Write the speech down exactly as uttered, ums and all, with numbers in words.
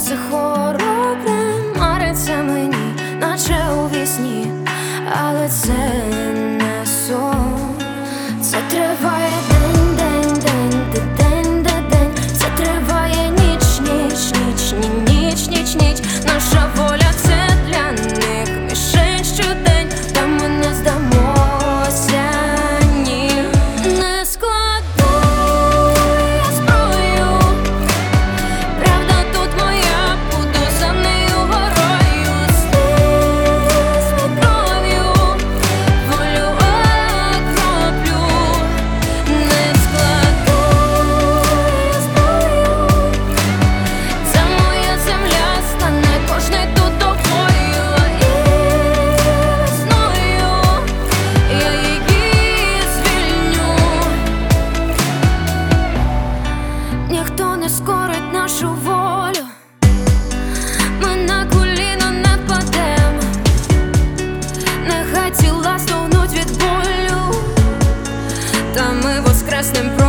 все хоробре мариться мені, наче у вісні, але це не сон. Це триває день, день, день, де день, де день. Це триває ніч, ніч, ніч, ні, ніч, ніч, ніч. Наша воля — це для них мішень щодень, та ми не здамося, ні. Не складу я зброю, правда тут моя, буду за нею горою. Сліз кров'ю волю окроплю. Не складу я зброю, це моя земля стане кожний тут тобою. І весною я її звільню. Ніхто не скорить нашу волю, ми на коліно не падем. Нехай тіла стогнуть від болю, та ми воскреснем.